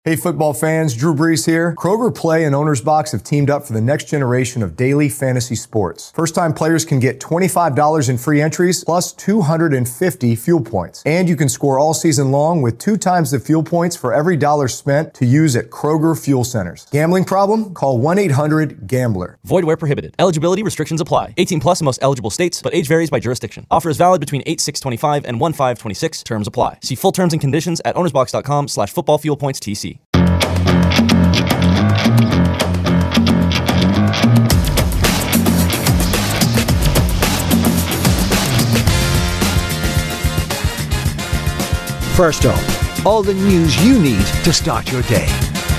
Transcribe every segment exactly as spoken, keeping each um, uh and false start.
Hey football fans, Drew Brees here. Kroger Play and Owner's Box have teamed up for the next generation of daily fantasy sports. First-time players can get twenty-five dollars in free entries plus two hundred fifty fuel points. And you can score all season long with two times the fuel points for every dollar spent to use at Kroger Fuel Centers. Gambling problem? Call one eight hundred gambler. Void where prohibited. Eligibility restrictions apply. eighteen plus in most eligible states, but age varies by jurisdiction. Offer is valid between eight six twenty-five and one five twenty-six. Terms apply. See full terms and conditions at ownersbox.com slash football fuel points TC. First up, all the news you need to start your day.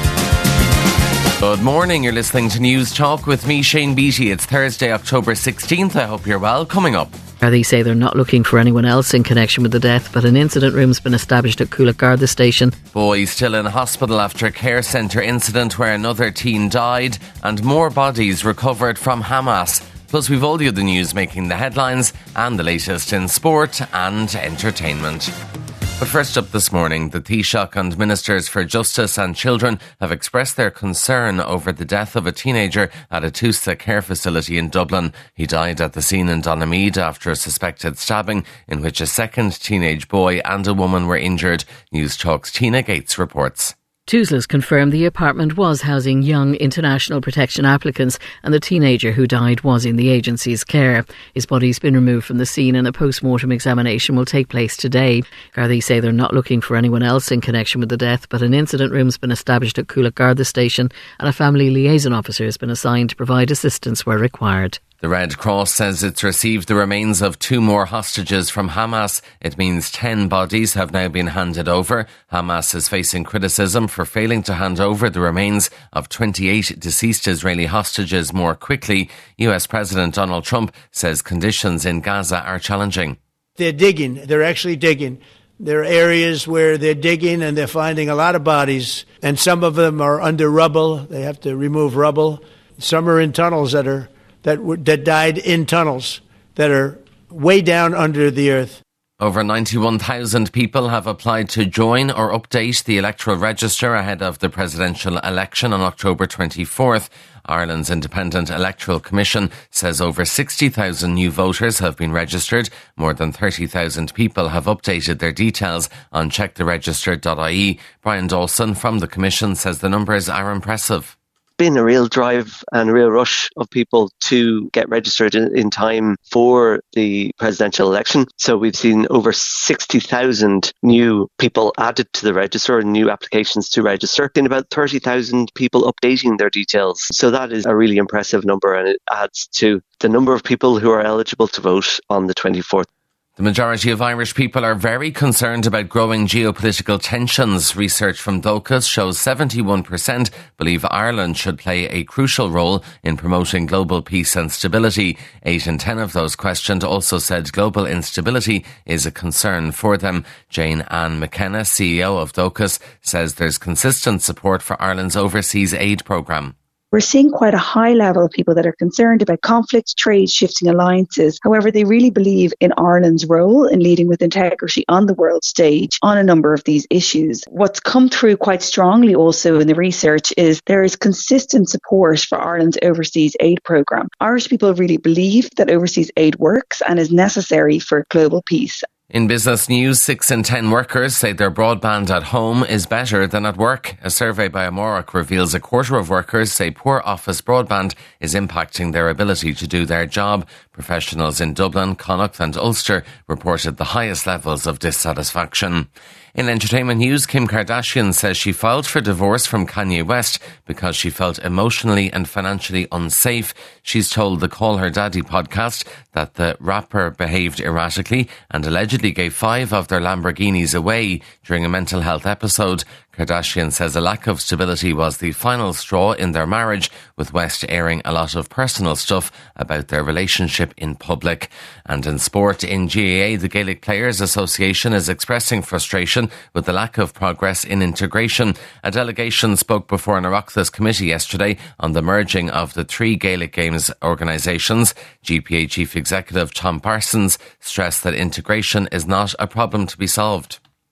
Good morning, you're listening to News Talk with me, Shane Beattie. It's Thursday, October sixteenth. I hope you're well. Coming up. They say they're not looking for anyone else in connection with the death, but an incident room's been established at Coolock Garda station. Boy still in hospital after a care centre incident where another teen died, and more bodies recovered from Hamas. Plus, we've all the other news making the headlines and the latest in sport and entertainment. But first up this morning, the Taoiseach and Ministers for Justice and Children have expressed their concern over the death of a teenager at a Tusa care facility in Dublin. He died at the scene in Donamead after a suspected stabbing in which a second teenage boy and a woman were injured. News Talk's Tina Gates reports. Tuslas confirmed the apartment was housing young international protection applicants and the teenager who died was in the agency's care. His body's been removed from the scene and a post-mortem examination will take place today. Gardaí say they're not looking for anyone else in connection with the death, but an incident room's been established at Coolock Garda station and a family liaison officer has been assigned to provide assistance where required. The Red Cross says it's received the remains of two more hostages from Hamas. It means ten bodies have now been handed over. Hamas is facing criticism for failing to hand over the remains of twenty-eight deceased Israeli hostages more quickly. U S President Donald Trump says conditions in Gaza are challenging. They're digging. They're actually digging. There are areas where they're digging and they're finding a lot of bodies, and some of them are under rubble. They have to remove rubble. Some are in tunnels that are that were, that died in tunnels that are way down under the earth. Over ninety-one thousand people have applied to join or update the electoral register ahead of the presidential election on October twenty-fourth. Ireland's Independent Electoral Commission says over sixty thousand new voters have been registered. More than thirty thousand people have updated their details on check the register dot I E. Brian Dawson from the Commission says the numbers are impressive. Been a real drive and a real rush of people to get registered in, in time for the presidential election. So we've seen over sixty thousand new people added to the register and new applications to register. Been about thirty thousand people updating their details. So that is a really impressive number, and it adds to the number of people who are eligible to vote on the twenty-fourth. The majority of Irish people are very concerned about growing geopolitical tensions. Research from Docus shows seventy-one percent believe Ireland should play a crucial role in promoting global peace and stability. Eight in ten of those questioned also said global instability is a concern for them. Jane Ann McKenna, C E O of Docus, says there's consistent support for Ireland's overseas aid programme. We're seeing quite a high level of people that are concerned about conflict, trade, shifting alliances. However, they really believe in Ireland's role in leading with integrity on the world stage on a number of these issues. What's come through quite strongly also in the research is there is consistent support for Ireland's overseas aid programme. Irish people really believe that overseas aid works and is necessary for global peace. In business news, six in ten workers say their broadband at home is better than at work. A survey by Amoric reveals a quarter of workers say poor office broadband is impacting their ability to do their job. Professionals in Dublin, Connacht and Ulster reported the highest levels of dissatisfaction. In entertainment news, Kim Kardashian says she filed for divorce from Kanye West because she felt emotionally and financially unsafe. She's told the Call Her Daddy podcast that the rapper behaved erratically and allegedly gave five of their Lamborghinis away during a mental health episode. Kardashian says a lack of stability was the final straw in their marriage, with West airing a lot of personal stuff about their relationship in public. And in sport, in G A A, the Gaelic Players Association is expressing frustration with the lack of progress in integration. A delegation spoke before an Oireachtas committee yesterday on the merging of the three Gaelic Games organisations. G P A Chief Executive Tom Parsons stressed that integration is not a problem to be solved.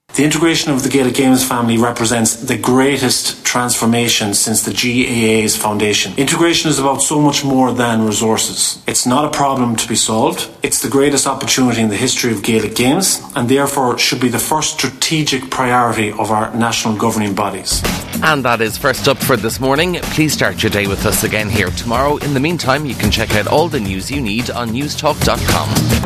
The integration of the Gaelic Games family represents the greatest transformation since the G A A's foundation. Integration is about so much more than resources. It's not a problem to be solved. It's the greatest opportunity in the history of Gaelic Games, and therefore should be the first strategic priority of our national governing bodies. And that is first up for this morning. Please start your day with us again here tomorrow. In the meantime, you can check out all the news you need on newstalk dot com.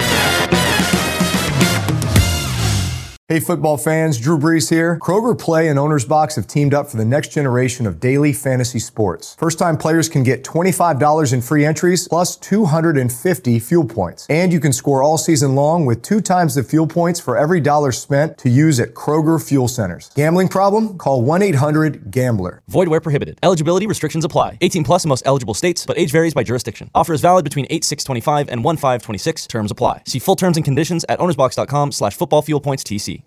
Hey football fans, Drew Brees here. Kroger Play and Owner's Box have teamed up for the next generation of daily fantasy sports. First-time players can get twenty-five dollars in free entries plus two hundred fifty fuel points. And you can score all season long with two times the fuel points for every dollar spent to use at Kroger Fuel Centers. Gambling problem? Call one eight hundred gambler. Void where prohibited. Eligibility restrictions apply. eighteen plus in most eligible states, but age varies by jurisdiction. Offer is valid between eight six twenty-five and one five twenty-six. Terms apply. See full terms and conditions at ownersbox dot com slash football fuel points T C.